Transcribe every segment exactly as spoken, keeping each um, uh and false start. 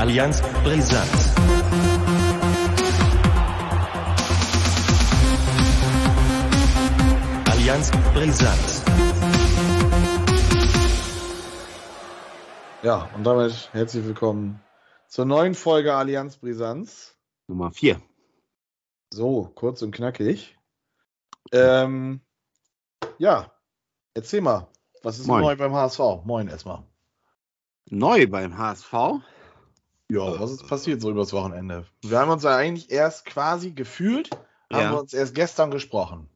Allianz Brisant. Allianz Brisant. Ja, und damit herzlich willkommen zur neuen Folge Allianz Brisanz. Nummer vier. So, kurz und knackig. Ähm, ja, erzähl mal, was ist Moin. neu beim H S V? Moin erstmal. Neu beim H S V? Ja, was ist passiert so übers Wochenende? Wir haben uns ja eigentlich erst quasi gefühlt, haben Ja. wir uns erst gestern gesprochen.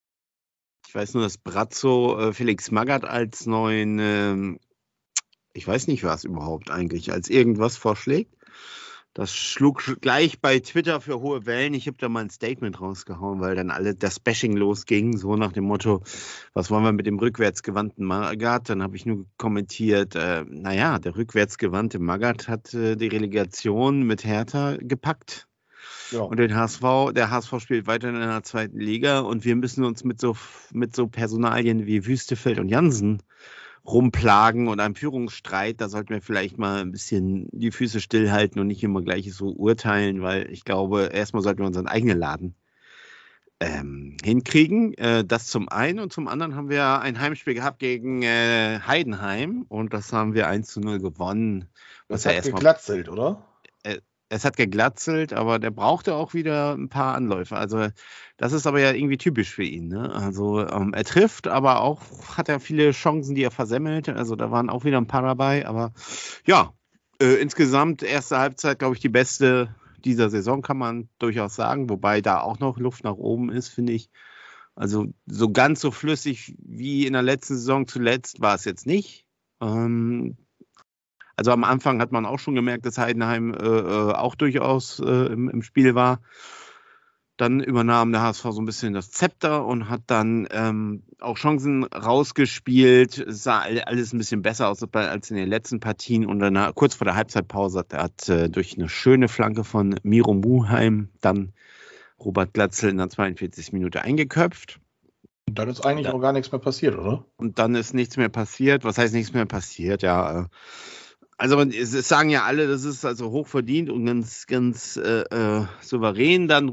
Ich weiß nur, dass Brazzo äh, Felix Magath als neuen, ähm, ich weiß nicht was überhaupt eigentlich, als irgendwas vorschlägt. Das schlug sch- gleich bei Twitter für hohe Wellen. Ich habe da mal ein Statement rausgehauen, weil dann alle das Bashing losging, so nach dem Motto, was wollen wir mit dem rückwärtsgewandten Magath? Dann habe ich nur kommentiert, äh, naja, der rückwärtsgewandte Magath hat äh, die Relegation mit Hertha gepackt. Ja. Und den H S V, der H S V spielt weiter in der zweiten Liga und wir müssen uns mit so, mit so Personalien wie Wüstefeld und Jansen rumplagen und einem Führungsstreit. Da sollten wir vielleicht mal ein bisschen die Füße stillhalten und nicht immer gleich so urteilen, weil ich glaube, erstmal sollten wir unseren eigenen Laden ähm, hinkriegen. Äh, das zum einen und zum anderen haben wir ein Heimspiel gehabt gegen äh, Heidenheim und das haben wir eins zu null gewonnen. Das ja hat erstmal geglatzelt, oder? Es hat geglatzelt, aber der brauchte auch wieder ein paar Anläufe. Also das ist aber ja irgendwie typisch für ihn. Ne? Also ähm, er trifft, aber auch hat er viele Chancen, die er versemmelt. Also da waren auch wieder ein paar dabei. Aber ja, äh, insgesamt erste Halbzeit, glaube ich, die beste dieser Saison, kann man durchaus sagen. Wobei da auch noch Luft nach oben ist, finde ich. Also so ganz so flüssig wie in der letzten Saison zuletzt war es jetzt nicht. Ähm, Also am Anfang hat man auch schon gemerkt, dass Heidenheim äh, äh, auch durchaus äh, im, im Spiel war. Dann übernahm der H S V so ein bisschen das Zepter und hat dann ähm, auch Chancen rausgespielt. Es sah alles ein bisschen besser aus als in den letzten Partien. Und dann kurz vor der Halbzeitpause hat, hat äh, durch eine schöne Flanke von Miro Muheim dann Robert Glatzel in der zweiundvierzigsten Minute eingeköpft. Und dann ist eigentlich Da- auch gar nichts mehr passiert, oder? Und dann ist nichts mehr passiert. Was heißt nichts mehr passiert? Ja, äh, also es, es sagen ja alle, das ist also hochverdient und ganz, ganz äh, äh, souverän dann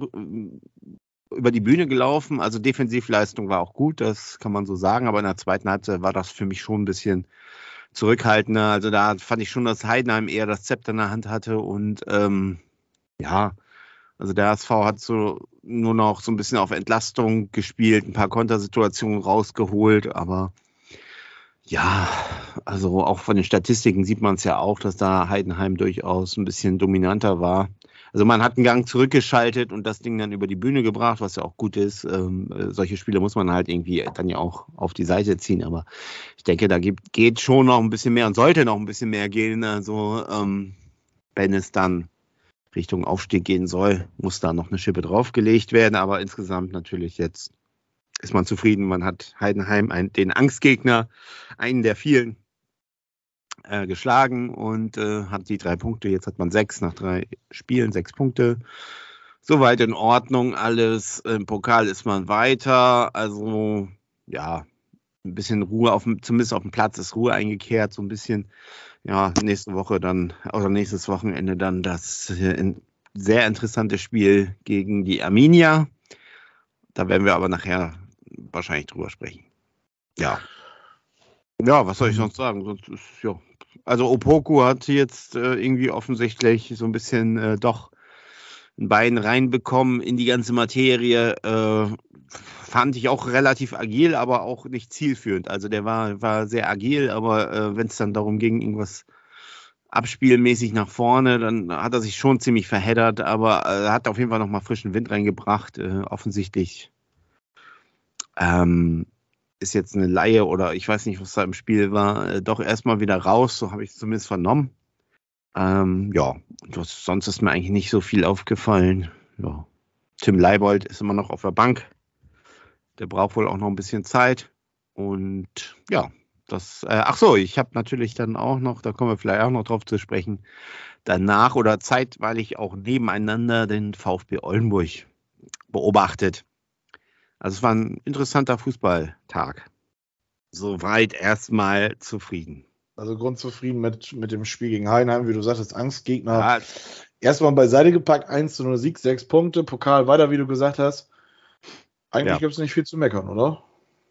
äh, über die Bühne gelaufen. Also Defensivleistung war auch gut, das kann man so sagen. Aber in der zweiten Halbzeit war das für mich schon ein bisschen zurückhaltender. Also da fand ich schon, dass Heidenheim eher das Zepter in der Hand hatte. Und ähm, ja, also der H S V hat so nur noch so ein bisschen auf Entlastung gespielt, ein paar Kontersituationen rausgeholt, aber ja, also auch von den Statistiken sieht man es ja auch, dass da Heidenheim durchaus ein bisschen dominanter war. Also man hat einen Gang zurückgeschaltet und das Ding dann über die Bühne gebracht, was ja auch gut ist. Ähm, äh, solche Spiele muss man halt irgendwie dann ja auch auf die Seite ziehen. Aber ich denke, da gibt, geht schon noch ein bisschen mehr und sollte noch ein bisschen mehr gehen. Also ähm, wenn es dann Richtung Aufstieg gehen soll, muss da noch eine Schippe draufgelegt werden. Aber insgesamt natürlich jetzt ist man zufrieden. Man hat Heidenheim, ein, den Angstgegner, einen der vielen, äh, geschlagen und äh, hat die drei Punkte. Jetzt hat man sechs nach drei Spielen, sechs Punkte. Soweit in Ordnung alles. Im Pokal ist man weiter. Also ja, ein bisschen Ruhe, auf dem, zumindest auf dem Platz ist Ruhe eingekehrt. So ein bisschen, ja, nächste Woche dann, oder nächstes Wochenende dann das äh, sehr interessante Spiel gegen die Arminia. Da werden wir aber nachher wahrscheinlich drüber sprechen. Ja. Ja, was soll ich sonst sagen? Sonst ist, ja. Also Opoku hat jetzt äh, irgendwie offensichtlich so ein bisschen äh, doch ein Bein reinbekommen in die ganze Materie. Äh, fand ich auch relativ agil, aber auch nicht zielführend. Also der war, war sehr agil, aber äh, wenn es dann darum ging, irgendwas abspielmäßig nach vorne, dann hat er sich schon ziemlich verheddert, aber er äh, hat auf jeden Fall nochmal frischen Wind reingebracht. Äh, offensichtlich Ähm, ist jetzt eine Laie oder ich weiß nicht, was da im Spiel war, äh, doch erstmal wieder raus, so habe ich es zumindest vernommen. Ähm, ja, das, sonst ist mir eigentlich nicht so viel aufgefallen. Ja. Tim Leibold ist immer noch auf der Bank. Der braucht wohl auch noch ein bisschen Zeit. Und ja, das, äh, ach so, ich habe natürlich dann auch noch, da kommen wir vielleicht auch noch drauf zu sprechen, danach oder zeitweilig auch nebeneinander den VfB Oldenburg beobachtet. Also es war ein interessanter Fußballtag. Soweit erstmal zufrieden. Also grundzufrieden mit, mit dem Spiel gegen Heidenheim, wie du sagtest, Angstgegner. Ja, Erstmal beiseite gepackt, eins zu null Sieg, sechs Punkte, Pokal weiter, wie du gesagt hast. Eigentlich Ja. gibt es nicht viel zu meckern, oder?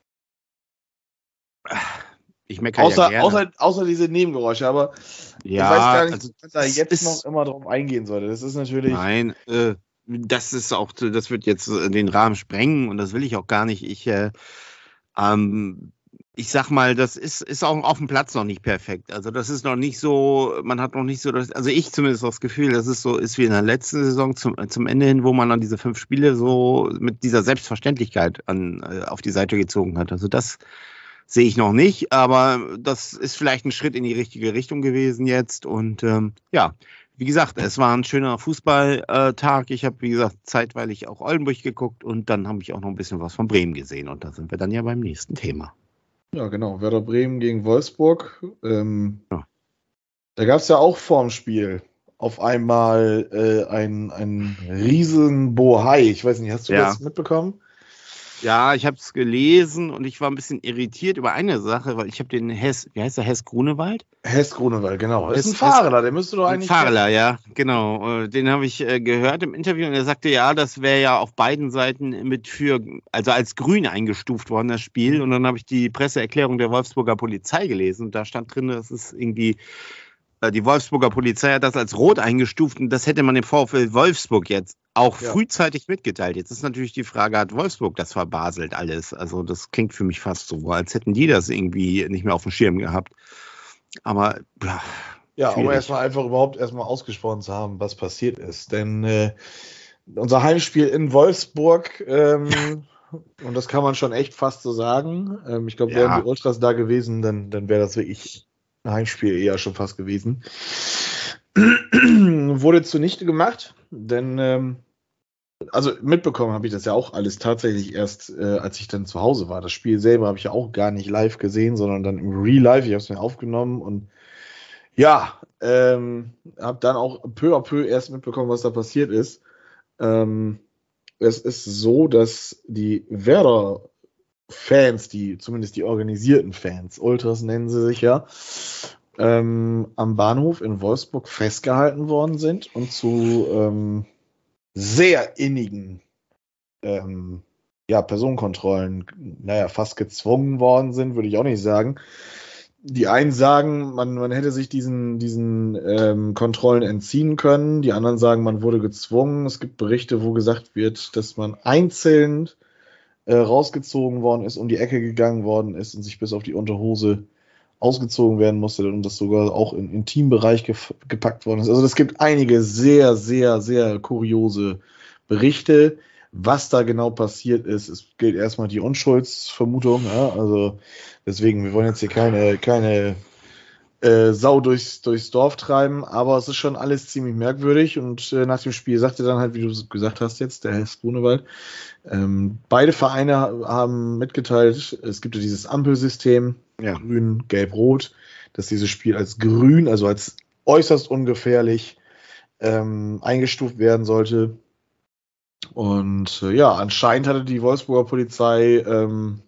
ich meckere Außer, ja gerne. außer, außer diese Nebengeräusche, aber ja, ich weiß gar nicht, also, was da das jetzt ist, noch immer drauf eingehen sollte. Das ist natürlich. Nein, äh, das ist auch, das wird jetzt äh, den Rahmen sprengen und das will ich auch gar nicht. Ich, äh, ähm, ich sag mal, das ist, ist auch auf dem Platz noch nicht perfekt. Also das ist noch nicht so, man hat noch nicht so, das, also ich zumindest das Gefühl, dass es so ist wie in der letzten Saison zum, zum Ende hin, wo man dann diese fünf Spiele so mit dieser Selbstverständlichkeit an, äh, auf die Seite gezogen hat. Also das sehe ich noch nicht, aber das ist vielleicht ein Schritt in die richtige Richtung gewesen jetzt und ähm, ja. Wie gesagt, es war ein schöner Fußballtag. Ich habe, wie gesagt, zeitweilig auch Oldenburg geguckt und dann habe ich auch noch ein bisschen was von Bremen gesehen. Und da sind wir dann ja beim nächsten Thema. Ja, genau. Werder Bremen gegen Wolfsburg. Ähm, Ja. Da gab es ja auch vorm Spiel auf einmal äh, ein, ein riesen Bohai. Ich weiß nicht, hast du Ja. das mitbekommen? Ja, ich habe es gelesen und ich war ein bisschen irritiert über eine Sache, weil ich habe den Hess, wie heißt der, Hess Grunewald? Hess Grunewald, genau. Das ist ein Hess- Fahrer, der müsste doch eigentlich. Fahrler, ja, genau. Äh, Den habe ich äh, gehört im Interview und er sagte, ja, das wäre ja auf beiden Seiten mit für, also als grün eingestuft worden, das Spiel. Und dann habe ich die Presseerklärung der Wolfsburger Polizei gelesen und da stand drin, dass es irgendwie, äh, die Wolfsburger Polizei hat das als rot eingestuft und das hätte man dem VfL Wolfsburg jetzt auch Ja. frühzeitig mitgeteilt. Jetzt ist natürlich die Frage, hat Wolfsburg das verbaselt alles? Also das klingt für mich fast so, als hätten die das irgendwie nicht mehr auf dem Schirm gehabt. Aber ja, Ja, um schwierig. erstmal einfach überhaupt erstmal ausgesprochen zu haben, was passiert ist. Denn äh, unser Heimspiel in Wolfsburg, ähm, und das kann man schon echt fast so sagen, ähm, ich glaube, Ja. wären die Ultras da gewesen, dann, dann wäre das wirklich ein Heimspiel eher schon fast gewesen. Wurde zunichte gemacht, denn ähm, also mitbekommen habe ich das ja auch alles tatsächlich erst, äh, als ich dann zu Hause war. Das Spiel selber habe ich ja auch gar nicht live gesehen, sondern dann im Real Life. Ich habe es mir aufgenommen und ja, ähm, habe dann auch peu à peu erst mitbekommen, was da passiert ist. Ähm, es ist so, dass die Werder-Fans, die zumindest die organisierten Fans, Ultras nennen sie sich ja, ähm, am Bahnhof in Wolfsburg festgehalten worden sind und zu ähm, sehr innigen ähm, ja, Personenkontrollen, naja, fast gezwungen worden sind, würde ich auch nicht sagen. Die einen sagen, man, man hätte sich diesen, diesen ähm, Kontrollen entziehen können. Die anderen sagen, man wurde gezwungen. Es gibt Berichte, wo gesagt wird, dass man einzeln äh, rausgezogen worden ist, um die Ecke gegangen worden ist und sich bis auf die Unterhose ausgezogen werden musste und das sogar auch im Intimbereich gef- gepackt worden ist. Also es gibt einige sehr, sehr, sehr kuriose Berichte. Was da genau passiert ist, es gilt erstmal die Unschuldsvermutung. Ja? Also deswegen, wir wollen jetzt hier keine, keine äh, Sau durchs, durchs Dorf treiben, aber es ist schon alles ziemlich merkwürdig und äh, nach dem Spiel sagte dann halt, wie du gesagt hast jetzt, der Herr Grunewald, ähm, beide Vereine haben mitgeteilt, es gibt ja dieses Ampelsystem, Ja. grün, gelb, rot, dass dieses Spiel als grün, also als äußerst ungefährlich ähm, eingestuft werden sollte. Und äh, ja, anscheinend hatte die Wolfsburger Polizei ähm,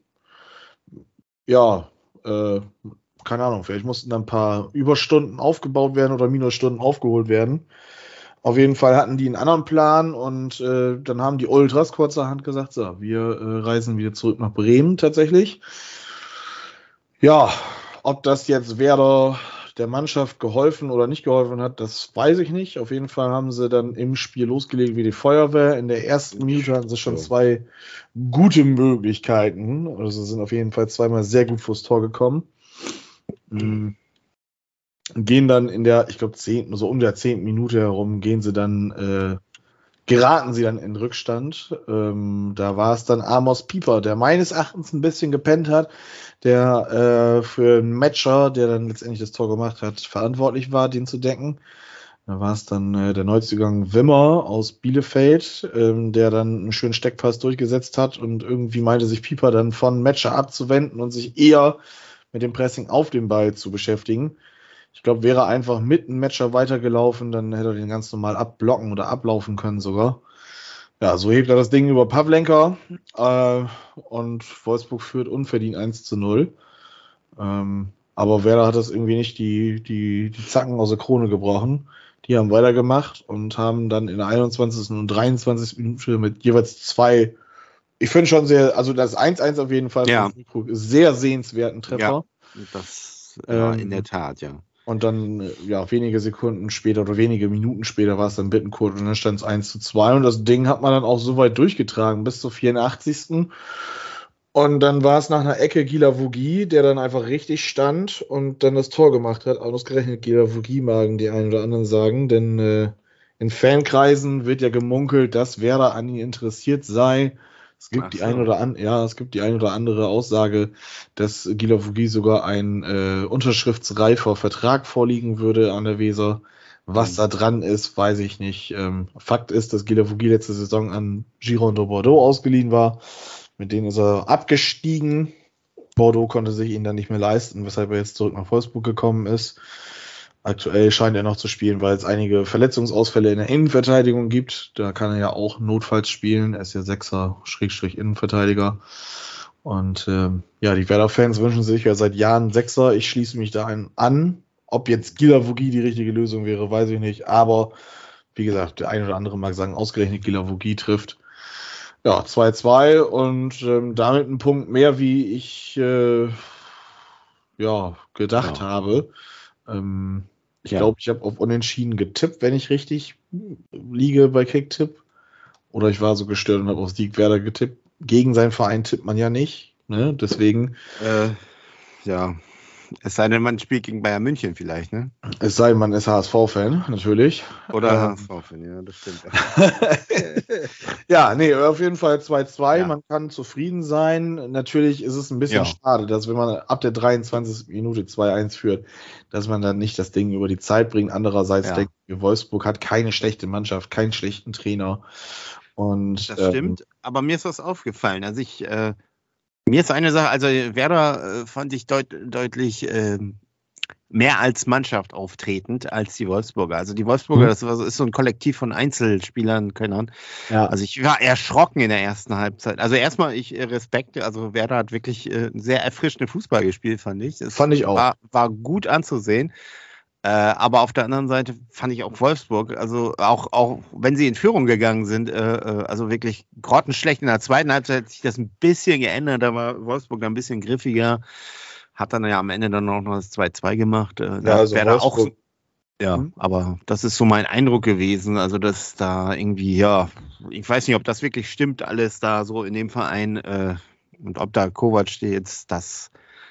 ja, äh, keine Ahnung, vielleicht mussten dann ein paar Überstunden aufgebaut werden oder Minusstunden aufgeholt werden. Auf jeden Fall hatten die einen anderen Plan und äh, dann haben die Ultras kurzerhand gesagt, so, wir äh, reisen wieder zurück nach Bremen tatsächlich. Ja, ob das jetzt Werder der Mannschaft geholfen oder nicht geholfen hat, das weiß ich nicht. Auf jeden Fall haben sie dann im Spiel losgelegt wie die Feuerwehr. In der ersten Minute hatten sie schon zwei gute Möglichkeiten. Also sind auf jeden Fall zweimal sehr gut vors Tor gekommen. Mhm. Gehen dann in der, ich glaube, zehnten, so um der zehnten Minute herum, gehen sie dann, äh, geraten sie dann in Rückstand. Ähm, da war es dann Amos Pieper, der meines Erachtens ein bisschen gepennt hat, der äh, für einen Matcher, der dann letztendlich das Tor gemacht hat, verantwortlich war, den zu decken. Da war es dann äh, der Neuzugang Wimmer aus Bielefeld, ähm, der dann einen schönen Steckpass durchgesetzt hat und irgendwie meinte sich Pieper dann von Matcher abzuwenden und sich eher mit dem Pressing auf den Ball zu beschäftigen. Ich glaube, wäre er einfach mit einem Matcher weitergelaufen, dann hätte er den ganz normal abblocken oder ablaufen können sogar. Ja, so hebt er das Ding über Pavlenka äh, und Wolfsburg führt unverdient eins zu null. Ähm, Aber Werder hat das irgendwie nicht die, die, die Zacken aus der Krone gebrochen. Die haben weitergemacht und haben dann in der einundzwanzigsten und dreiundzwanzigsten Minute mit jeweils zwei, ich finde schon sehr, also das eins eins auf jeden Fall, Ja. sehr sehenswerten Treffer. Ja, das ja, Ähm, in der Tat, ja. Und dann, ja, wenige Sekunden später oder wenige Minuten später war es dann Bittencourt und dann stand es eins zu zwei. Und das Ding hat man dann auch so weit durchgetragen, bis zur vierundachtzigsten Und dann war es nach einer Ecke Gila Vogie, der dann einfach richtig stand und dann das Tor gemacht hat. Ausgerechnet Gila Vogie magen die einen oder anderen sagen, denn äh, in Fankreisen wird ja gemunkelt, dass Werder an ihn interessiert sei. Es gibt Ach die so. ein oder an, ja, es gibt die ein oder andere Aussage, dass Gila Vogie sogar ein äh, unterschriftsreifer Vertrag vorliegen würde an der Weser. Was Mhm. da dran ist, weiß ich nicht. Ähm, Fakt ist, dass Gila Vogie letzte Saison an Giron de Bordeaux ausgeliehen war. Mit denen ist er abgestiegen. Bordeaux konnte sich ihn dann nicht mehr leisten, weshalb er jetzt zurück nach Wolfsburg gekommen ist. Aktuell scheint er noch zu spielen, weil es einige Verletzungsausfälle in der Innenverteidigung gibt. Da kann er ja auch notfalls spielen. Er ist ja Sechser Schrägstrich Innenverteidiger. Und ähm, ja, die Werder-Fans wünschen sich ja seit Jahren Sechser. Ich schließe mich da ein an. Ob jetzt Gila Vogie die richtige Lösung wäre, weiß ich nicht. Aber wie gesagt, der eine oder andere mag sagen, ausgerechnet Gila Vogie trifft. Ja, zwei zwei und ähm, damit ein Punkt mehr, wie ich äh, ja, gedacht Ja. habe. Ähm, ich Ja. glaube, ich habe auf Unentschieden getippt, wenn ich richtig liege bei Kicktipp. Oder ich war so gestört und habe auf Sieg Werder getippt. Gegen seinen Verein tippt man ja nicht. Ne? Deswegen, Äh, ja. Es sei denn, man spielt gegen Bayern München vielleicht, ne? es sei denn, man ist H S V-Fan, natürlich. Oder Ähm, H S V, ja, das stimmt. Ja, nee, auf jeden Fall zwei zwei. Ja. Man kann zufrieden sein. Natürlich ist es ein bisschen Ja. schade, dass wenn man ab der dreiundzwanzigsten Minute zwei eins führt, dass man dann nicht das Ding über die Zeit bringt. Andererseits Ja. denke ich, Wolfsburg hat keine schlechte Mannschaft, keinen schlechten Trainer. Und Das ähm, stimmt, aber mir ist was aufgefallen. Also ich, äh, mir ist eine Sache, also Werder äh, fand ich deut deutlich ähm, mehr als Mannschaft auftretend als die Wolfsburger. Also die Wolfsburger, Mhm. das war so, ist so ein Kollektiv von Einzelspielern, Könnern. ja, Also ich war erschrocken in der ersten Halbzeit. Also erstmal, ich äh, Respekt, also Werder hat wirklich äh, sehr erfrischenden Fußball gespielt, fand ich. Es Fand ich auch. War, war gut anzusehen. Äh, aber auf der anderen Seite fand ich auch Wolfsburg, also auch, auch wenn sie in Führung gegangen sind, äh, äh, also wirklich grottenschlecht. In der zweiten Halbzeit hat sich das ein bisschen geändert, da war Wolfsburg dann ein bisschen griffiger, hat dann ja am Ende dann auch noch das zwei zwei gemacht. Äh, ja, da also wäre da auch, Wolfsburg, ja, Mhm. aber das ist so mein Eindruck gewesen, also dass da irgendwie, ja, ich weiß nicht, ob das wirklich stimmt, alles da so in dem Verein äh, und ob da Kovac jetzt das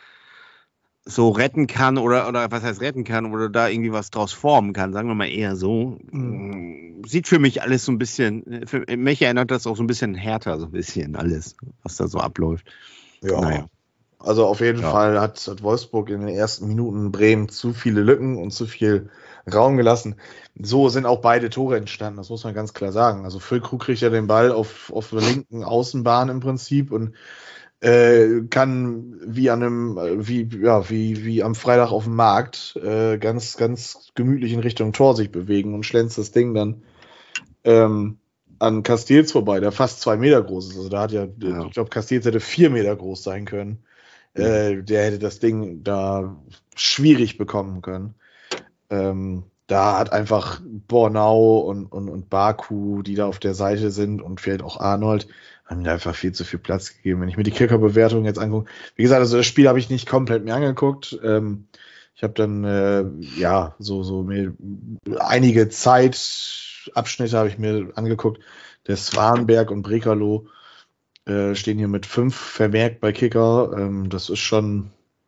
so retten kann oder, oder was heißt retten kann oder da irgendwie was draus formen kann, sagen wir mal eher so. Mhm. Sieht für mich alles so ein bisschen, für mich erinnert das auch so ein bisschen härter, so ein bisschen alles, was da so abläuft. ja. Naja. Also auf jeden Ja. Fall hat, hat Wolfsburg in den ersten Minuten Bremen zu viele Lücken und zu viel Raum gelassen. So sind auch beide Tore entstanden, das muss man ganz klar sagen. Also Füllkrug kriegt ja den Ball auf, auf der linken Außenbahn im Prinzip und äh, kann wie an einem, äh, wie, ja, wie, wie am Freitag auf dem Markt äh, ganz, ganz gemütlich in Richtung Tor sich bewegen und schlänzt das Ding dann ähm, an Castells vorbei, der fast zwei Meter groß ist. Also da hat ja, Ja. ich glaube, Castells hätte vier Meter groß sein können. Äh, der hätte das Ding da schwierig bekommen können. Ähm, da hat einfach Bornau und, und, und Baku, die da auf der Seite sind und vielleicht auch Arnold, haben mir einfach viel zu viel Platz gegeben. Wenn ich mir die Kicker-Bewertung jetzt angucke, wie gesagt, also das Spiel habe ich nicht komplett mir angeguckt. Ähm, ich habe dann, äh, ja, so, so mir einige Zeitabschnitte habe ich mir angeguckt. Der Swanberg und Brekalo äh, stehen hier mit fünf vermerkt bei Kicker. Ähm, das ist schon,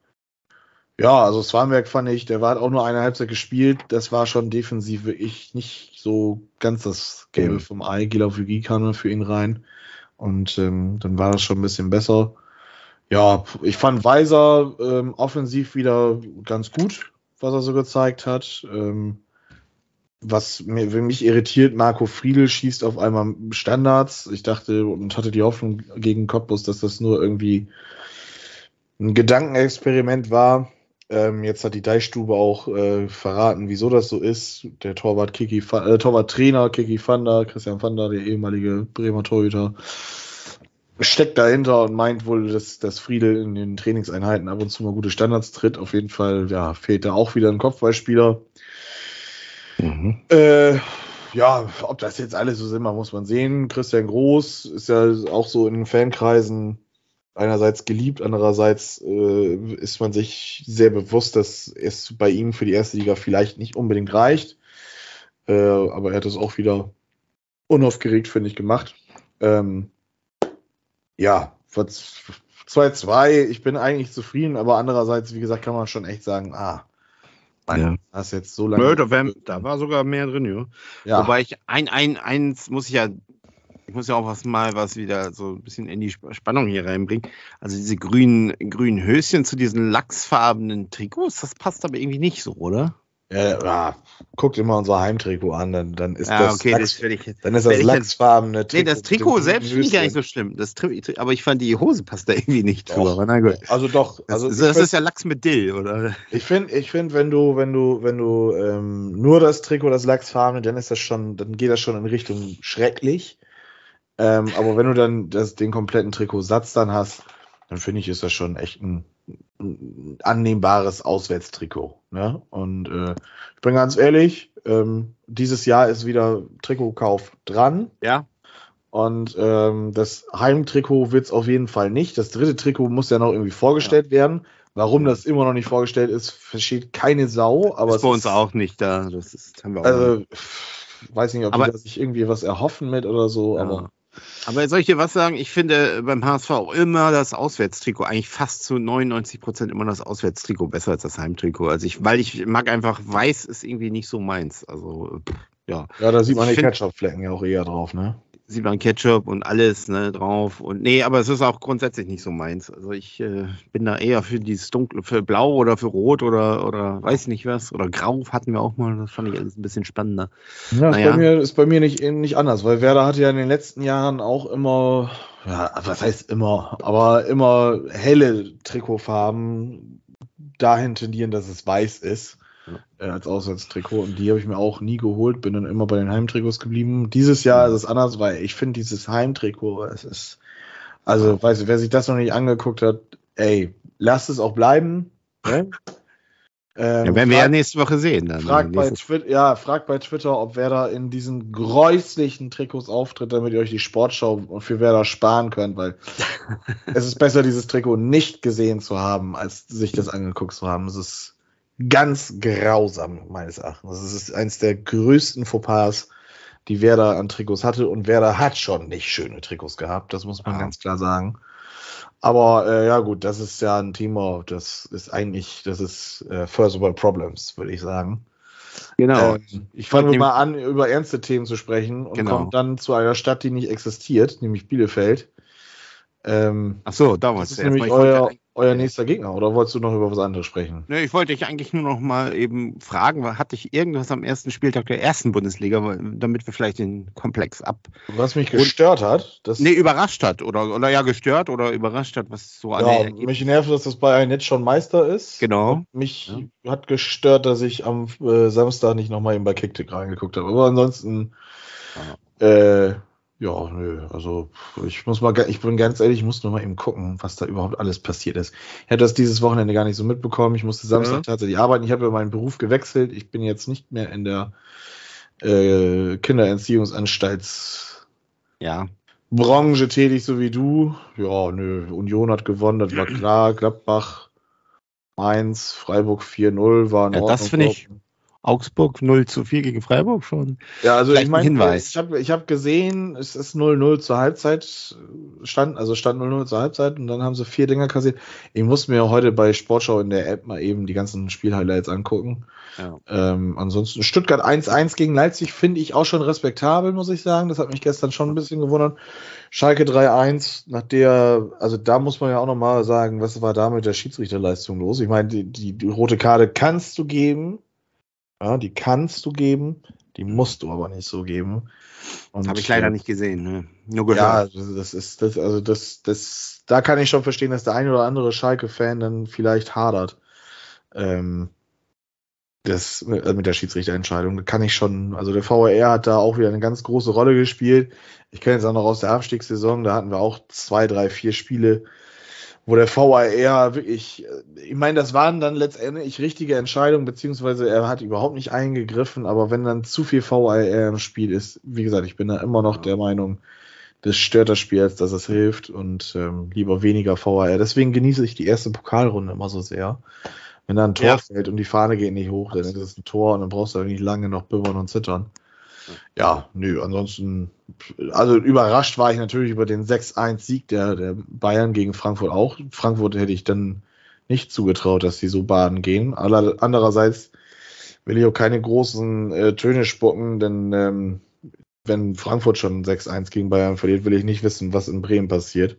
ja, also Swanberg fand ich, der war auch nur eine Halbzeit gespielt. Das war schon defensiv ich nicht so ganz das Gelbe Mhm. vom Ei. Gila Vogie kam für ihn rein. Und ähm, dann war das schon ein bisschen besser. Ja, ich fand Weiser ähm, offensiv wieder ganz gut, was er so gezeigt hat. Ähm, was mir, wenn mich irritiert, Marco Friedl schießt auf einmal Standards. Ich dachte und hatte die Hoffnung gegen Cottbus, dass das nur irgendwie ein Gedankenexperiment war. Ähm, jetzt hat die Deichstube auch äh, verraten, wieso das so ist. Der Torwart Kiki, äh, Torwarttrainer Kiki Vander, Christian Vander, der ehemalige Bremer Torhüter, steckt dahinter und meint wohl, dass, dass Friedel in den Trainingseinheiten ab und zu mal gute Standards tritt. Auf jeden Fall, ja, fehlt da auch wieder ein Kopfballspieler. Mhm. Äh, ja, ob das jetzt alles so sind, muss man sehen. Christian Groß ist ja auch so in den Fankreisen einerseits geliebt, andererseits äh, ist man sich sehr bewusst, dass es bei ihm für die erste Liga vielleicht nicht unbedingt reicht. Äh, aber er hat es auch wieder unaufgeregt, finde ich, gemacht. Ähm, ja, zwei zwei, ich bin eigentlich zufrieden, aber andererseits, wie gesagt, kann man schon echt sagen, ah, Mann, ja. hast jetzt so lange... Ja, da, wär, da war sogar mehr drin, ja. ja. Wobei ich, ein, ein, eins muss ich ja, ich muss ja auch was mal was wieder so ein bisschen in die Spannung hier reinbringen. Also diese grünen, grünen Höschen zu diesen lachsfarbenen Trikots, das passt aber irgendwie nicht so, oder? Ja, ja, guckt immer unser Heimtrikot an, dann, dann ist ja, das, okay, Lachs, das ich, dann ist das lachsfarbene Trikot. Nee, das Trikot selbst finde ich gar nicht so schlimm. Das, aber ich fand, die Hose passt da irgendwie nicht drüber. Na gut. Also doch. Also das, das find, ist ja Lachs mit Dill, oder? Ich finde, ich find, wenn du, wenn du, wenn du ähm, nur das Trikot, das lachsfarbene, dann ist das schon, dann geht das schon in Richtung schrecklich. Ähm, aber wenn du dann das, den kompletten Trikotsatz dann hast, dann finde ich, ist das schon echt ein, ein annehmbares Auswärtstrikot. Ne? Und äh, ich bin ganz ehrlich, ähm, dieses Jahr ist wieder Trikotkauf dran. Ja. Und ähm, das Heimtrikot wird es auf jeden Fall nicht. Das dritte Trikot muss ja noch irgendwie vorgestellt ja. werden. Warum ja. das immer noch nicht vorgestellt ist, versteht keine Sau. Aber ist bei uns ist, auch nicht da. Das ist, haben wir auch also, nicht. Weiß nicht, ob aber, die da sich irgendwie was erhoffen mit oder so, ja. aber. Aber soll ich dir was sagen? Ich finde beim H S V auch immer das Auswärtstrikot, eigentlich fast zu neunundneunzig Prozent immer das Auswärtstrikot besser als das Heimtrikot. Also ich, weil ich mag einfach, weiß ist irgendwie nicht so meins. Also, ja. Ja, da sieht man die Ketchup-Flecken ja auch eher drauf, ne? Sieht man Ketchup und alles, ne, drauf. Und nee, aber es ist auch grundsätzlich nicht so meins. Also ich äh, bin da eher für dieses dunkle, für Blau oder für Rot oder, oder weiß nicht was. Oder Grau hatten wir auch mal, das fand ich alles ein bisschen spannender. Ja, naja. ist, bei mir, ist bei mir nicht, nicht anders, weil Werder hat ja in den letzten Jahren auch immer, ja, was heißt immer, aber immer helle Trikotfarben dahin tendieren, dass es weiß ist. Ja. Als Auswärtstrikot, und die habe ich mir auch nie geholt, bin dann immer bei den Heimtrikots geblieben. Dieses Jahr ist es anders, weil ich finde dieses Heimtrikot, es ist, also, weißt du, wer sich das noch nicht angeguckt hat, ey, lasst es auch bleiben. Ne? Ähm, ja, werden wir frag, ja nächste Woche sehen. Dann fragt, bei Twi- ja, fragt bei Twitter, ob Werder in diesen gräuslichen Trikots auftritt, damit ihr euch die Sportschau für Werder sparen könnt, weil es ist besser, dieses Trikot nicht gesehen zu haben, als sich das angeguckt zu haben. Es ist ganz grausam, meines Erachtens. Das ist eins der größten Fauxpas, die Werder an Trikots hatte. Und Werder hat schon nicht schöne Trikots gehabt, das muss man ah. ganz klar sagen. Aber äh, ja gut, das ist ja ein Thema, das ist eigentlich, das ist äh, First World Problems, würde ich sagen. Genau. Ähm, ich fange mal an, über ernste Themen zu sprechen und genau. komme dann zu einer Stadt, die nicht existiert, nämlich Bielefeld. Ähm, Ach so, damals. Das ist nämlich euer, euer nächster Gegner, oder wolltest du noch über was anderes sprechen? Ne, ich wollte dich eigentlich nur noch mal eben fragen, hatte ich irgendwas am ersten Spieltag der ersten Bundesliga, damit wir vielleicht den Komplex ab... Was mich gestört hat? Das nee, überrascht hat, oder, oder ja, gestört oder überrascht hat, was so an ja, mich nervt, dass das Bayern jetzt schon Meister ist. Genau. Und mich ja. hat gestört, dass ich am äh, Samstag nicht nochmal eben bei Kicktick reingeguckt habe. Aber ansonsten... Ja. Äh, Ja, nö, also ich muss mal, ich bin ganz ehrlich, ich muss nur mal eben gucken, was da überhaupt alles passiert ist. Ich hätte das dieses Wochenende gar nicht so mitbekommen. Ich musste Samstag ja. tatsächlich arbeiten. Ich habe ja meinen Beruf gewechselt. Ich bin jetzt nicht mehr in der äh, Kinderentziehungsanstalts ja. Branche tätig, so wie du. Ja, nö, Union hat gewonnen, das war klar. Gladbach eins, Freiburg vier null war in ja, Ordnung. Das finde ich. Augsburg null zu vier gegen Freiburg schon. Ja, also Vielleicht ich meine, Hinweis. ich habe ich hab gesehen, es ist null null zur Halbzeit, stand, also stand null null zur Halbzeit und dann haben sie vier Dinger kassiert. Ich muss mir heute bei Sportschau in der App mal eben die ganzen Spielhighlights angucken. Ja. Ähm, ansonsten Stuttgart eins eins gegen Leipzig finde ich auch schon respektabel, muss ich sagen. Das hat mich gestern schon ein bisschen gewundert. Schalke drei eins, nach der, also da muss man ja auch nochmal sagen, was war da mit der Schiedsrichterleistung los? Ich meine, die, die, die rote Karte kannst du geben. Ja, die kannst du geben, die musst du aber nicht so geben. Habe ich leider nicht gesehen, ne? Nur gehört. Ja, das ist, das, also das, das, da kann ich schon verstehen, dass der ein oder andere Schalke-Fan dann vielleicht hadert. Ähm, das äh, mit der Schiedsrichterentscheidung. Da kann ich schon, also der V A R hat da auch wieder eine ganz große Rolle gespielt. Ich kenne jetzt auch noch aus der Abstiegssaison, da hatten wir auch zwei, drei, vier Spiele, wo der V A R wirklich, ich meine, das waren dann letztendlich richtige Entscheidungen, beziehungsweise er hat überhaupt nicht eingegriffen, aber wenn dann zu viel V A R im Spiel ist, wie gesagt, ich bin da immer noch der Meinung, das stört das Spiel, als dass es hilft und ähm, lieber weniger V A R. Deswegen genieße ich die erste Pokalrunde immer so sehr. Wenn da ein Tor Ja. fällt und die Fahne geht nicht hoch, dann ist es ein Tor und dann brauchst du nicht lange noch bibbern und zittern. Ja, nö, ansonsten, also überrascht war ich natürlich über den sechs eins Sieg der, der Bayern gegen Frankfurt auch. Frankfurt hätte ich dann nicht zugetraut, dass die so baden gehen. Aller, andererseits will ich auch keine großen äh, Töne spucken, denn ähm, wenn Frankfurt schon sechs eins gegen Bayern verliert, will ich nicht wissen, was in Bremen passiert.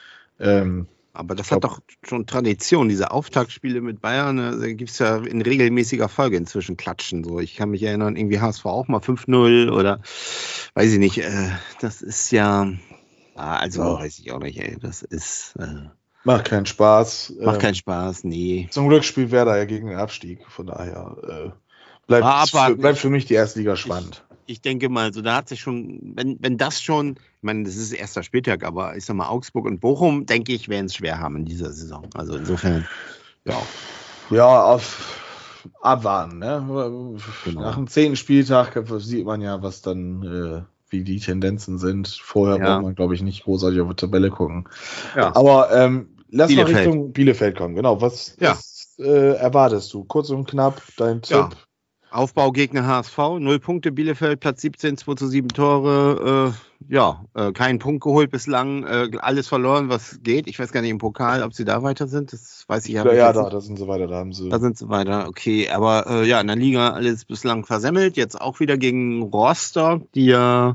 Ähm, Aber das Ich hat glaub- doch schon Tradition, diese Auftaktspiele mit Bayern, äh, da gibt es ja in regelmäßiger Folge inzwischen Klatschen. So. Ich kann mich erinnern, irgendwie H S V auch mal fünf null oder weiß ich nicht. Äh, das ist ja, ah, also Ja. weiß ich auch nicht, ey. Das ist, äh, macht keinen Spaß. macht Ähm, keinen Spaß, nee. Zum Glück spielt Werder ja gegen den Abstieg, von daher äh, bleibt, Ah, für, abwarten. bleibt für mich die Erstliga spannend. Ich denke mal, so da hat sich schon, wenn, wenn das schon, ich meine, das ist erster Spieltag, aber ich sag mal, Augsburg und Bochum, denke ich, werden es schwer haben in dieser Saison. Also insofern, ja. Ja, auf abwarten. Ne? Genau. Nach dem zehnten Spieltag sieht man ja, was dann, äh, wie die Tendenzen sind. Vorher Ja. braucht man, glaube ich, nicht großartig auf die Tabelle gucken. Ja. Aber ähm, lass mal Bielefeld. Richtung Bielefeld kommen. Genau, was, Ja. was äh, erwartest du? Kurz und knapp, dein Tipp. Ja. Aufbaugegner H S V, null Punkte, Bielefeld, Platz siebzehn, zwei zu sieben Tore, äh, ja, äh, keinen Punkt geholt bislang, äh, alles verloren, was geht. Ich weiß gar nicht im Pokal, ob sie da weiter sind, das weiß ich Ja, aber ja, jetzt da, nicht. da sind sie weiter, da haben sie. Da sind sie weiter, okay, aber äh, ja, in der Liga alles bislang versemmelt, jetzt auch wieder gegen Rostock, die ja,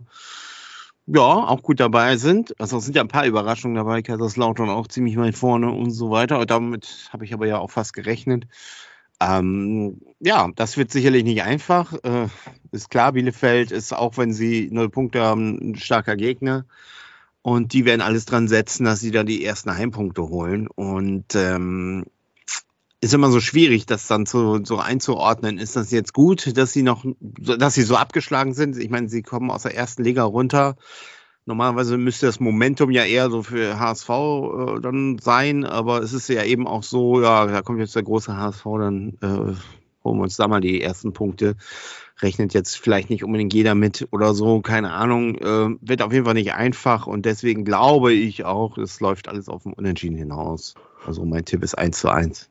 ja, auch gut dabei sind. Also es sind ja ein paar Überraschungen dabei, Kaiserslautern auch ziemlich weit vorne und so weiter. Und damit habe ich aber ja auch fast gerechnet. Ähm, ja, das wird sicherlich nicht einfach. Äh, ist klar, Bielefeld ist, auch wenn sie null Punkte haben, ein starker Gegner. Und die werden alles dran setzen, dass sie da die ersten Heimpunkte holen. Und ähm, ist immer so schwierig, das dann so, so einzuordnen. Ist das jetzt gut, dass sie noch, dass sie so abgeschlagen sind? Ich meine, sie kommen aus der ersten Liga runter. Normalerweise müsste das Momentum ja eher so für H S V äh, dann sein, aber es ist ja eben auch so, ja, da kommt jetzt der große H S V, dann äh, holen wir uns da mal die ersten Punkte. Rechnet jetzt vielleicht nicht unbedingt jeder mit oder so, keine Ahnung. Äh, wird auf jeden Fall nicht einfach und deswegen glaube ich auch, es läuft alles auf dem Unentschieden hinaus. Also mein Tipp ist eins zu eins.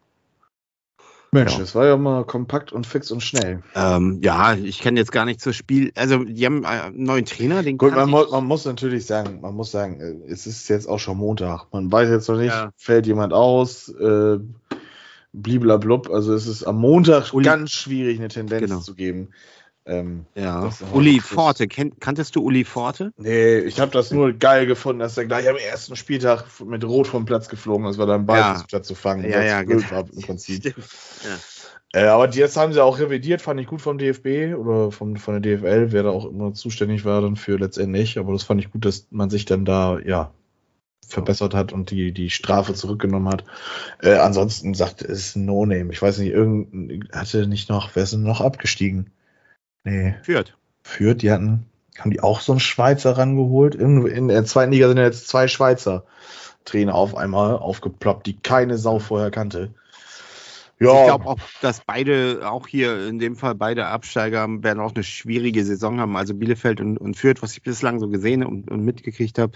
Mensch, Ja. das war ja mal kompakt und fix und schnell. Ähm, ja, ich kann jetzt gar nicht zur Spiel, also die haben einen neuen Trainer, den Gut, kannte man, mu ich- man muss natürlich sagen, man muss sagen, äh, es ist jetzt auch schon Montag. Man weiß jetzt noch nicht, Ja. fällt jemand aus, äh, bliblablub. Also es ist am Montag Uli- ganz schwierig, eine Tendenz Genau. zu geben. Ähm, Ja, das ist Uli das- Forte, kennt, kanntest du Uli Forte? nee, ich habe das nur geil gefunden, dass er gleich am ersten Spieltag mit Rot vom Platz geflogen ist, weil er einen Ball Ja. versucht hat zu fangen. Ja, was ja, blöd genau. war im Prinzip. Stimmt. Äh, aber die- das haben sie auch revidiert, fand ich gut vom D F B oder vom, von der D F L, wer da auch immer zuständig war dann für letztendlich. Aber das fand ich gut, dass man sich dann da, ja, verbessert hat und die, die Strafe zurückgenommen hat. Äh, ansonsten sagt es ist ein No-Name. Ich weiß nicht, irgendein, hatte nicht noch, wer ist denn noch abgestiegen? Nee, Führt. Fürth, die hatten, haben die auch so einen Schweizer rangeholt? Irgendwo in der zweiten Liga sind ja jetzt zwei Schweizer Trainer auf einmal aufgeploppt, die keine Sau vorher kannte. Ja, Ich glaube auch, dass beide, auch hier in dem Fall beide Absteiger, werden auch eine schwierige Saison haben. Also Bielefeld und, und Fürth, was ich bislang so gesehen und, und mitgekriegt habe,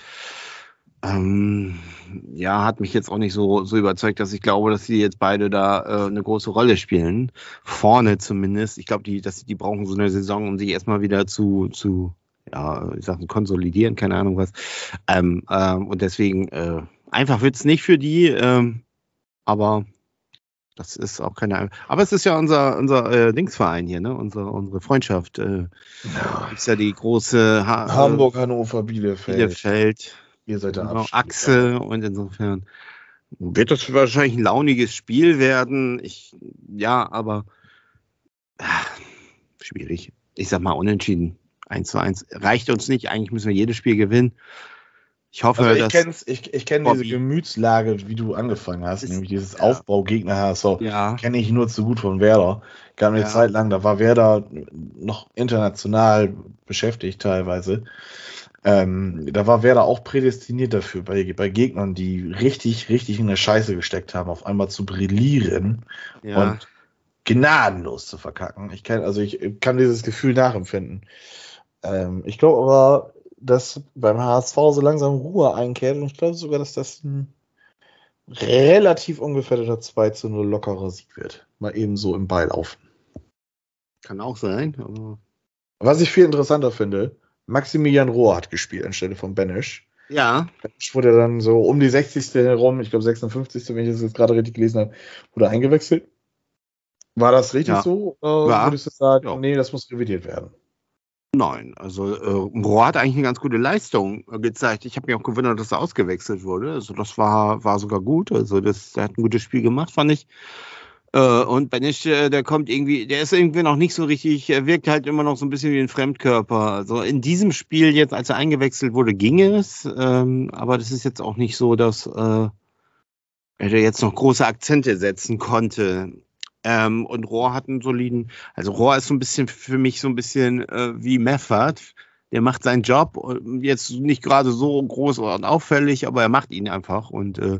ähm, ja, hat mich jetzt auch nicht so, so überzeugt, dass ich glaube, dass die jetzt beide da äh, eine große Rolle spielen. Vorne zumindest. Ich glaube, die, dass die brauchen so eine Saison, um sich erstmal wieder zu, zu ja, ich sag, konsolidieren, keine Ahnung was. Ähm, ähm, und deswegen, äh, einfach wird's nicht für die, ähm, aber das ist auch keine. Aber es ist ja unser, unser äh, Dingsverein hier, ne? Unsere, unsere Freundschaft. Äh, ist ja die große ha Hamburg, Hannover, Bielefeld. Bielefeld, Ihr seid der genau, Abstieg. Achse und insofern wird das wahrscheinlich ein launiges Spiel werden. Ich, ja, aber ah, schwierig. Ich sag mal unentschieden. eins zu eins reicht uns nicht. Eigentlich müssen wir jedes Spiel gewinnen. Ich hoffe, Also ich dass kenn's, ich, ich kenne diese Bobby- Gemütslage, wie du angefangen hast, Ist- nämlich dieses ja. Aufbaugegner H S V. ja, Kenne ich nur zu gut von Werder. Gab eine Ja. Zeit lang, da war Werder noch international beschäftigt teilweise. Ähm, da war Werder auch prädestiniert dafür, bei, bei Gegnern, die richtig, richtig in der Scheiße gesteckt haben, auf einmal zu brillieren ja. und gnadenlos zu verkacken. Ich kann, also ich kann dieses Gefühl nachempfinden. Ähm, ich glaube aber, dass beim H S V so langsam Ruhe einkehrt und ich glaube sogar, dass das ein relativ ungefährdeter zwei zu null lockerer Sieg wird. Mal eben so im Ball laufen. Kann auch sein. Aber Was ich viel interessanter finde, Maximilian Rohr hat gespielt anstelle von Benesch. ja, Benesch wurde dann so um die sechzigste herum, ich glaube sechsundfünfzigste, wenn ich das jetzt gerade richtig gelesen habe, wurde eingewechselt. War das richtig Ja. so? Oder Ja. würdest du sagen, Ja. nee, das muss revidiert werden? nein. Also äh, Rohr hat eigentlich eine ganz gute Leistung äh, gezeigt. Ich habe mich auch gewundert, dass er ausgewechselt wurde. Also das war, war sogar gut. Also das, der hat ein gutes Spiel gemacht, fand ich. Äh, und Benesch, äh, der kommt irgendwie, der ist irgendwie noch nicht so richtig, er wirkt halt immer noch so ein bisschen wie ein Fremdkörper. Also in diesem Spiel jetzt, als er eingewechselt wurde, ging es. Ähm, aber das ist jetzt auch nicht so, dass äh, er da jetzt noch große Akzente setzen konnte. Ähm, und Rohr hat einen soliden, also Rohr ist so ein bisschen für mich so ein bisschen äh, wie Meffert. Der macht seinen Job, und jetzt nicht gerade so groß und auffällig, aber er macht ihn einfach und äh,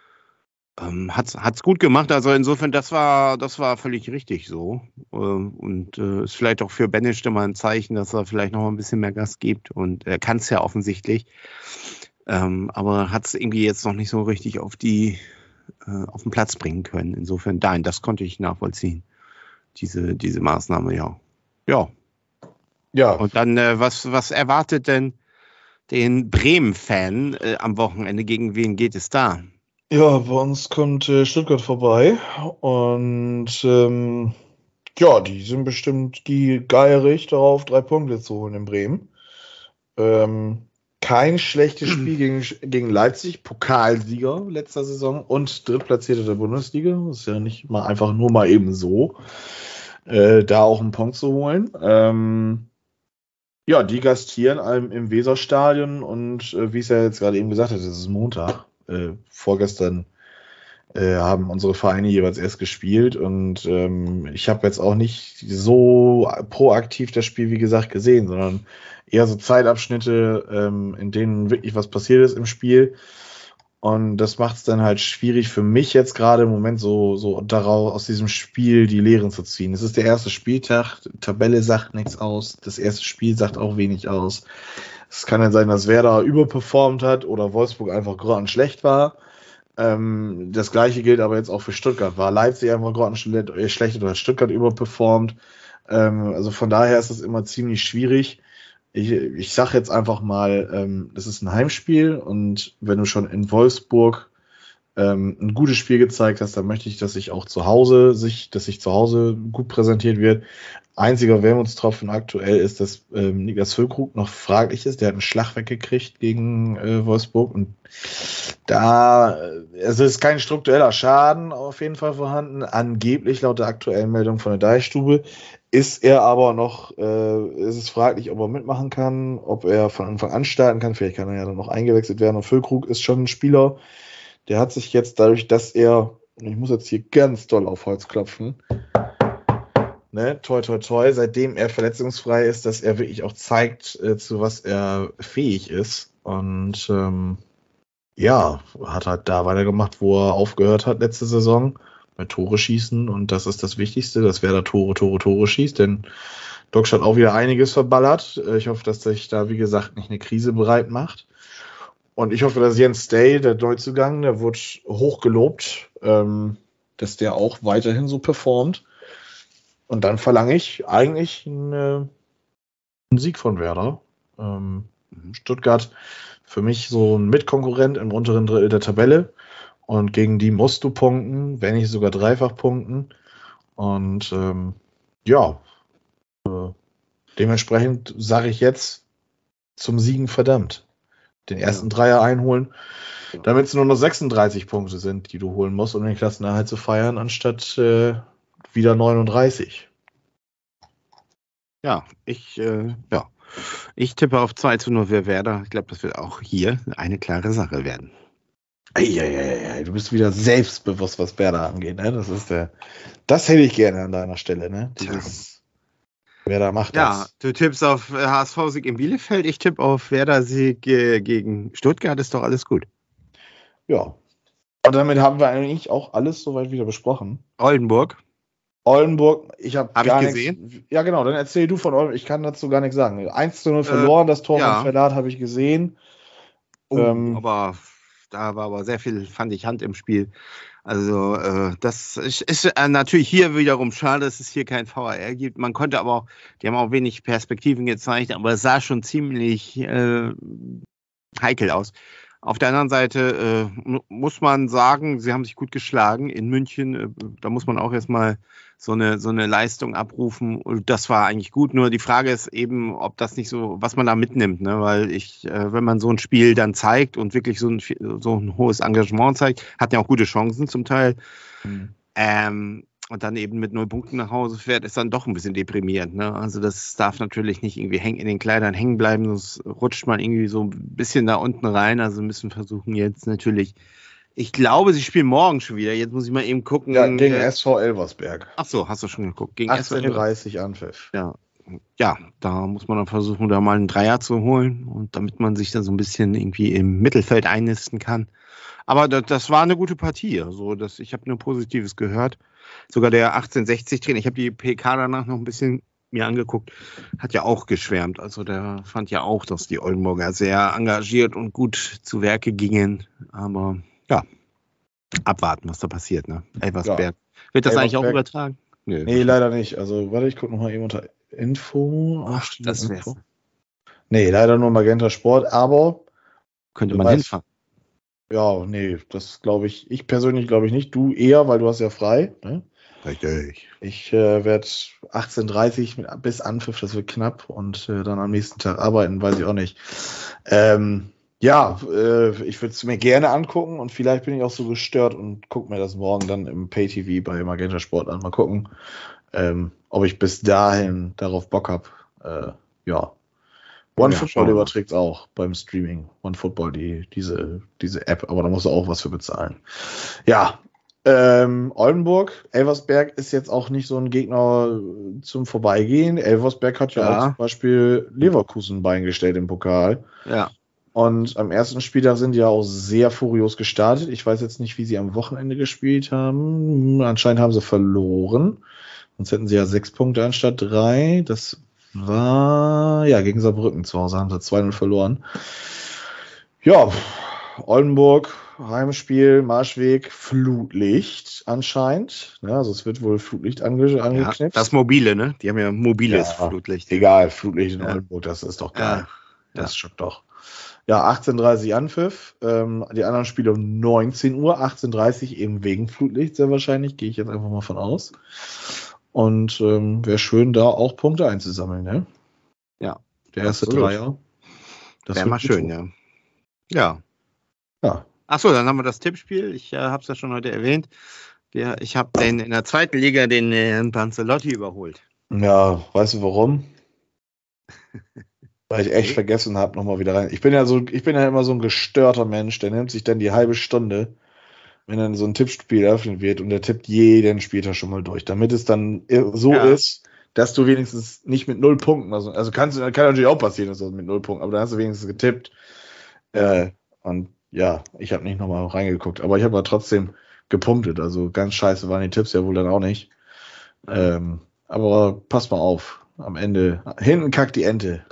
ähm, hat's, hat's gut gemacht. Also insofern, das war, das war völlig richtig so. Ähm, und äh, ist vielleicht auch für Benesch mal ein Zeichen, dass er vielleicht noch mal ein bisschen mehr Gas gibt. Und er kann es ja offensichtlich. Ähm, aber hat es irgendwie jetzt noch nicht so richtig auf die äh, auf den Platz bringen können. Insofern, nein, das konnte ich nachvollziehen. Diese, diese Maßnahme, ja. Ja. Ja, Und dann, äh, was, was erwartet denn den Bremen-Fan äh, am Wochenende? Gegen wen geht es da? ja, bei uns kommt äh, Stuttgart vorbei und ähm, ja, die sind bestimmt die geierig darauf, drei Punkte zu holen in Bremen. Ähm, kein schlechtes Spiel gegen, gegen Leipzig, Pokalsieger letzter Saison und Drittplatzierte der Bundesliga. Das ist ja nicht mal einfach nur mal eben so, äh, da auch einen Punkt zu holen. Ähm, ja, die gastieren im, im Weserstadion und äh, wie ich es ja jetzt gerade eben gesagt habe, das ist Montag. Äh, vorgestern äh, haben unsere Vereine jeweils erst gespielt und ähm, ich habe jetzt auch nicht so proaktiv das Spiel, wie gesagt, gesehen, sondern eher so Zeitabschnitte, ähm, in denen wirklich was passiert ist im Spiel. Und das macht es dann halt schwierig für mich jetzt gerade im Moment so, so daraus aus diesem Spiel die Lehren zu ziehen. Es ist der erste Spieltag, die Tabelle sagt nichts aus, das erste Spiel sagt auch wenig aus. Es kann dann sein, dass Werder überperformt hat oder Wolfsburg einfach grottenschlecht war. Ähm, das gleiche gilt aber jetzt auch für Stuttgart. War Leipzig einfach grottenschlecht oder hat Stuttgart überperformt? Ähm, also von daher ist es immer ziemlich schwierig. Ich, ich sag jetzt einfach mal, ähm, das ist ein Heimspiel und wenn du schon in Wolfsburg ähm, ein gutes Spiel gezeigt hast, dann möchte ich, dass sich auch zu Hause sich, dass sich zu Hause gut präsentiert wird. Einziger Wermutstropfen aktuell ist, dass ähm, Niklas Füllkrug noch fraglich ist. Der hat einen Schlag weggekriegt gegen äh, Wolfsburg und da, äh, also ist kein struktureller Schaden auf jeden Fall vorhanden. Angeblich laut der aktuellen Meldung von der Deichstube ist er aber noch, äh, ist es fraglich, ob er mitmachen kann, ob er von Anfang an starten kann. Vielleicht kann er ja dann noch eingewechselt werden. Und Füllkrug ist schon ein Spieler, der hat sich jetzt dadurch, dass er, ich muss jetzt hier ganz doll auf Holz klopfen, ne, toi toi toi, seitdem er verletzungsfrei ist, dass er wirklich auch zeigt, äh, zu was er fähig ist. Und ähm, ja, hat halt da weitergemacht, wo er aufgehört hat letzte Saison. Bei Tore schießen und das ist das Wichtigste, dass wer da Tore, Tore, Tore schießt, denn Docs hat auch wieder einiges verballert. Ich hoffe, dass sich da, wie gesagt, nicht eine Krise bereit macht. Und ich hoffe, dass Jens Day, der Neuzugang, der wurde hoch gelobt, ähm, dass der auch weiterhin so performt. Und dann verlange ich eigentlich einen, einen Sieg von Werder. Ähm, Stuttgart für mich so ein Mitkonkurrent im unteren Drittel der Tabelle. Und gegen die musst du punkten, wenn nicht sogar dreifach punkten. Und ähm, ja, äh, dementsprechend sage ich jetzt zum Siegen verdammt. Den ersten ja. Dreier einholen, damit es nur noch sechsunddreißig Punkte sind, die du holen musst, um den Klassenerhalt zu feiern, anstatt äh, wieder neununddreißig. Ja, ich, äh, ja. Ich tippe auf zwei zu null für Werder. Ich glaube, das wird auch hier eine klare Sache werden. Eieiei, du bist wieder selbstbewusst, was Werder angeht, ne? Das ist der. Das hätte ich gerne an deiner Stelle, ne? Dieses Werder macht Ja, das. du tippst auf H S V-Sieg in Bielefeld, ich tippe auf Werder-Sieg äh, gegen Stuttgart, ist doch alles gut. Ja. Und damit haben wir eigentlich auch alles soweit wieder besprochen. Oldenburg. Oldenburg, ich habe Hab gar ich nichts. gesehen. Ja, genau, dann erzähl du von Oldenburg. Ich kann dazu gar nichts sagen. eins zu null verloren, das Tor ja. von Verlat habe ich gesehen. Oh, Ähm, aber da war aber sehr viel, fand ich, Hand im Spiel. Also äh, das ist, ist äh, natürlich hier wiederum schade, dass es hier kein V A R gibt. Man konnte aber auch, die haben auch wenig Perspektiven gezeigt, aber es sah schon ziemlich äh, heikel aus. Auf der anderen Seite äh, muss man sagen, sie haben sich gut geschlagen in München. Äh, da muss man auch erstmal so eine, so eine Leistung abrufen. Und das war eigentlich gut. Nur die Frage ist eben, ob das nicht so, was man da mitnimmt. Ne? Weil ich, äh, wenn man so ein Spiel dann zeigt und wirklich so ein, so ein hohes Engagement zeigt, hat ja auch gute Chancen zum Teil. Mhm. Ähm, und dann eben mit null Punkten nach Hause fährt, ist dann doch ein bisschen deprimierend. Ne? Also das darf natürlich nicht irgendwie häng, in den Kleidern hängen bleiben, sonst rutscht man irgendwie so ein bisschen da unten rein. Also müssen versuchen jetzt natürlich, ich glaube, sie spielen morgen schon wieder. Jetzt muss ich mal eben gucken. Ja, gegen äh, S V Elversberg. Ach so, hast du schon geguckt. Gegen achtzehn Uhr dreißig Anpfiff. Ja. Ja, da muss man dann versuchen, da mal einen Dreier zu holen und damit man sich dann so ein bisschen irgendwie im Mittelfeld einnisten kann. Aber das, das war eine gute Partie. Also das, ich habe nur Positives gehört. Sogar der achtzehnhundertsechzig-Trainer, ich habe die P K danach noch ein bisschen mir angeguckt, hat ja auch geschwärmt. Also der fand ja auch, dass die Oldenburger sehr engagiert und gut zu Werke gingen. Aber ja, abwarten, was da passiert. Ne? Elversberg. Ja. Wird das Elversberg eigentlich auch übertragen? Nö. Nee, leider nicht. Also warte, ich gucke nochmal eben unter Info. Ach, das Info. Nee, leider nur Magenta Sport, aber könnte man weißt, hinfahren. Ja, nee, das glaube ich, ich persönlich glaube ich nicht. Du eher, weil du hast ja frei. Ne? Richtig. Ich äh, werde achtzehn Uhr dreißig mit, bis Anpfiff, das wird knapp und äh, dann am nächsten Tag arbeiten, weiß ich auch nicht. Ähm, ja, äh, ich würde es mir gerne angucken und vielleicht bin ich auch so gestört und gucke mir das morgen dann im Pay-T V bei Magenta Sport an. Mal gucken, ähm, ob ich bis dahin darauf Bock habe. Äh, ja. OneFootball ja, überträgt es auch beim Streaming. OneFootball, die, diese, diese App, aber da musst du auch was für bezahlen. Ja, ähm, Oldenburg, Elversberg ist jetzt auch nicht so ein Gegner zum Vorbeigehen. Elversberg hat ja, ja. auch zum Beispiel Leverkusen beingestellt im Pokal. Ja. Und am ersten Spieltag sind die ja auch sehr furios gestartet. Ich weiß jetzt nicht, wie sie am Wochenende gespielt haben. Anscheinend haben sie verloren. Sonst hätten sie ja sechs Punkte anstatt drei. Das war, ja, gegen Saarbrücken zu Hause haben sie zwei null verloren. Ja, Oldenburg, Heimspiel, Marschweg, Flutlicht anscheinend. Ja, also es wird wohl Flutlicht ange- angeknipst. Ja, das mobile, ne? Die haben ja mobiles ja, Flutlicht. Egal, Flutlicht in ja. Oldenburg, das ist doch geil. Ja. Das schockt doch. Ja, achtzehn Uhr dreißig Anpfiff. Ähm, die anderen Spiele um neunzehn Uhr, achtzehn Uhr dreißig eben wegen Flutlicht sehr wahrscheinlich, gehe ich jetzt einfach mal von aus. Und ähm, wäre schön, da auch Punkte einzusammeln, ne? Ja. Der erste absolut. Dreier. Das wäre mal schön, ja. Ja. Ja. Achso, dann haben wir das Tippspiel. Ich äh, habe es ja schon heute erwähnt. Wir, ich habe den in der zweiten Liga den Herrn Panzelotti überholt. Ja, weißt du warum? Weil ich echt okay. vergessen habe, nochmal wieder rein. Ich bin ja so, ich bin ja immer so ein gestörter Mensch, der nimmt sich dann die halbe Stunde, wenn dann so ein Tippspiel eröffnet wird und der tippt jeden Spieltag schon mal durch, damit es dann so ja. ist, dass du wenigstens nicht mit null Punkten, also, also kannst du, kann natürlich auch passieren, dass du mit null Punkten, aber dann hast du wenigstens getippt. Äh, und ja, ich habe nicht nochmal reingeguckt, aber ich habe ja trotzdem gepunktet, also ganz scheiße waren die Tipps ja wohl dann auch nicht. Ähm, aber pass mal auf, am Ende, hinten kackt die Ente.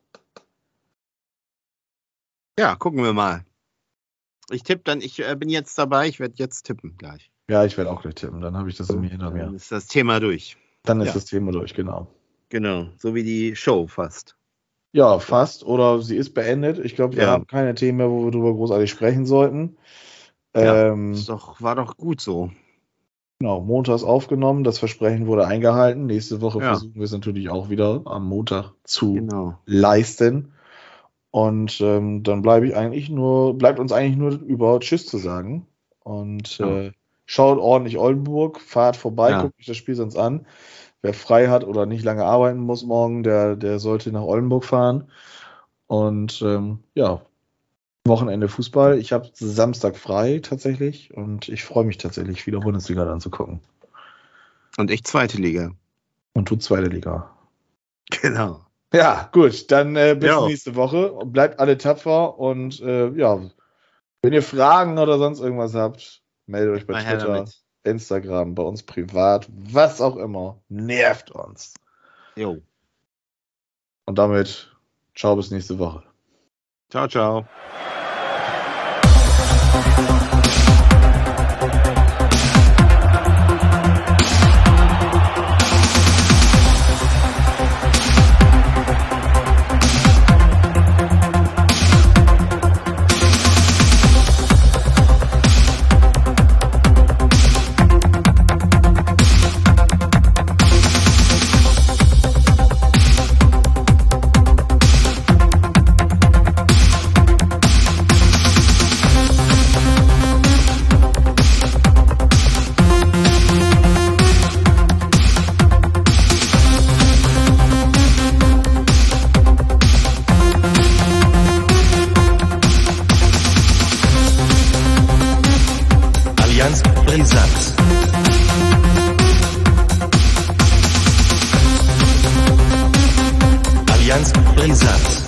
Ja, gucken wir mal. Ich tippe dann, ich äh, bin jetzt dabei, ich werde jetzt tippen gleich. Ja, ich werde auch gleich tippen, dann habe ich das irgendwie hinter mir. Dann ist das Thema durch. Dann ist ja. das Thema durch, genau. Genau, so wie die Show fast. Ja, fast, oder sie ist beendet. Ich glaube, wir ja. haben keine Themen mehr, wo wir drüber großartig sprechen sollten. Ja, ähm, ist doch, war doch gut so. Genau, montags aufgenommen, das Versprechen wurde eingehalten. Nächste Woche ja. versuchen wir es natürlich auch wieder am Montag zu genau. leisten. Und ähm, dann bleibe ich eigentlich nur, bleibt uns eigentlich nur über Tschüss zu sagen. Und ja, äh, schaut ordentlich Oldenburg, fahrt vorbei, Ja. guckt euch das Spiel sonst an. Wer frei hat oder nicht lange arbeiten muss morgen, der, der sollte nach Oldenburg fahren. Und ähm, ja, Wochenende Fußball. Ich habe Samstag frei tatsächlich und ich freue mich tatsächlich, wieder Bundesliga dann zu gucken. Und ich zweite Liga. Und du zweite Liga. Genau. Ja, gut, dann äh, bis Jo. nächste Woche. Bleibt alle tapfer und äh, ja, wenn ihr Fragen oder sonst irgendwas habt, meldet euch bei Mal her Twitter, damit. Instagram, bei uns privat, was auch immer. Nervt uns. Jo. Und damit, ciao bis nächste Woche. Ciao, ciao. Allianz Brisant. Allianz Brisant.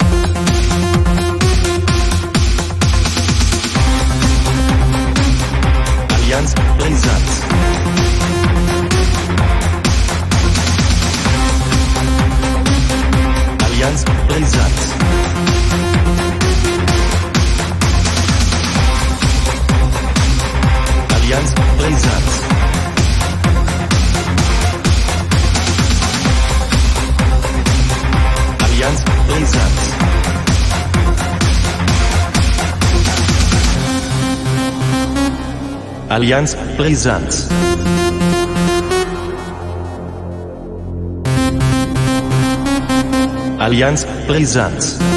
Allianz Brisant. Allianz Brisant. Allianz Brisant. Allianz Brisant. Allianz Brisant. Allianz Brisant.